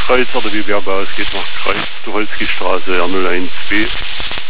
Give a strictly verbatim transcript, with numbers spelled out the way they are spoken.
Kreuz, oder wie Bergbau, es geht nach Kreuz, Tucholsky Straße, R null eins B.